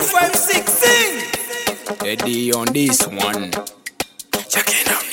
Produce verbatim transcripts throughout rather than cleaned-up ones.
five six sing. Eddie on this one. Check it out,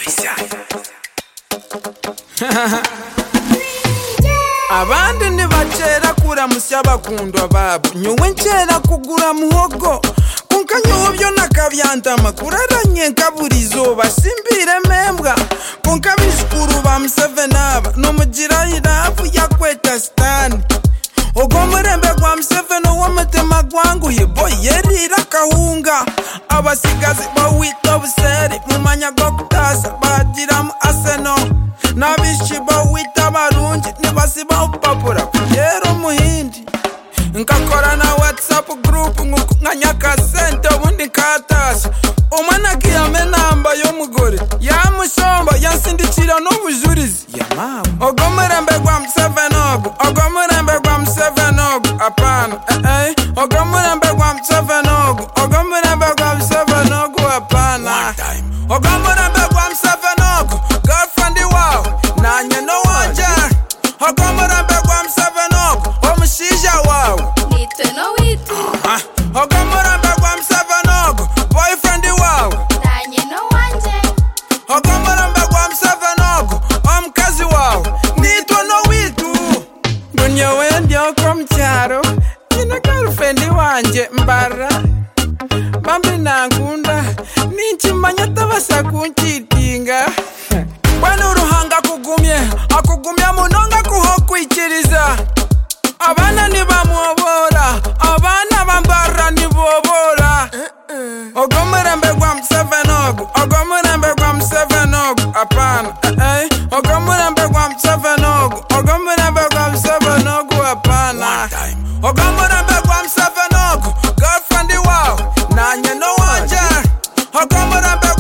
abandi ntibacera kuramusya bakundwa babo nyuwe ncera kugura muhogo kunkanyuho byo nakabyantama kuraranye nkaburizo basimbire membwa kunkabishukuru ba Museveni aba numugira irafu yakweta stani ogo murembe gwa Museveni w'umutima gwangu yebo yerira kahunga abasigazi bawita buseri mumanya gwo kutasa bagira mu Arsenal nabishi bawita barungi nibasiba upapura kugera umuhindi nkakora na WhatsApp group nkanyaka sente ubundi nkatashya umwana kiyame namba y'umugore yamushomba yansindikira n'ubujurizi ogo murembe gwa Museveni ogo ogo murembe gwa Museveni ogo apana eh eh ogo murembe gwa Museveni ogo ogo murembe gwa Museveni ogo apana ogo murembe gwa Museveni ogo girlfriend wawe nanye no wanje ogo murembe gwa Museveni ogo omushija wawe nitwe no witu ogo murembe gwa Museveni ogo boyfriend wawe nanye no wanje ogo murembe gwa Museveni ogo omukazi wawe nitwe no witu dunya wendi oko mucyaro nyina girlfriend wanje mbara bambi nankunda ninkimanya tabasa kunkitinga bwana uruhanga kugumye akugumya munonga kuhokwikiriza abana nibamwobora abana bambara nibobora ogo murembe gwa Museveni ogo ogo murembe gwa Museveni ogo apana eh ogo murembe gwa Museveni ogo ogo murembe gwa Museveni ogo apana ogo murembe gwa Museveni ogo girlfriend wawe nanye no wanje ogo murembe